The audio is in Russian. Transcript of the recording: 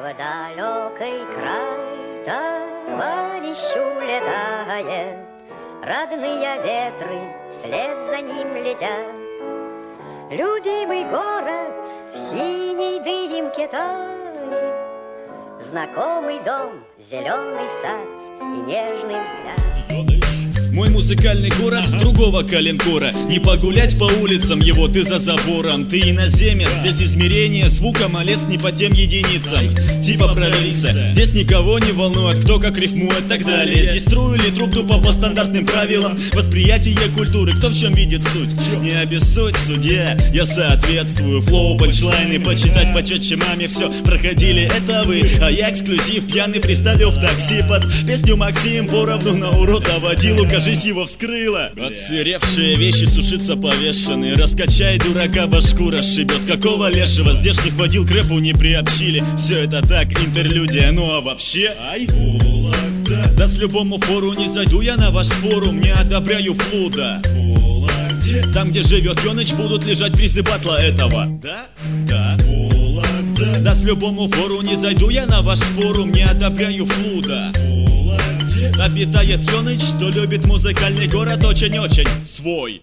В далекий край товарищ улетает, родные ветры вслед за ним летят. Любимый город в синей дымке тает, знакомый дом, зеленый сад и нежный взгляд. Мой музыкальный город другого коленкора. Не погулять по улицам его, ты за забором. Ты иноземец, здесь измерение звука малец не по тем единицам. Типа провинция, здесь никого не волнует, кто как рифмует, так далее. Здесь строили друг тупо по стандартным правилам восприятие культуры, кто в чем видит суть. Не обессудь, судья, я соответствую. Флоу, панчлайны, почитать почетче маме все проходили, это вы. А я эксклюзив, пьяный фристайлил в такси под песню Максим поровну на урода водилу. Жизнь его вскрыла. Отсыревшие вещи сушиться повешенные. Раскачай дурака, башку расшибет. Какого лешего здешних водил к рэпу не приобщили. Все это так, интерлюдия, ну а вообще ай, Вологда. Да с любому фору не зайду я на ваш форум. Не одобряю флуда. Там, где живет Ёныч, будут лежать призы батла этого. Да? Да. Вологда. Да с любому фору не зайду я на ваш форум. Не одобряю флуда. Обитает Ёныч, что любит музыкальный город очень-очень свой.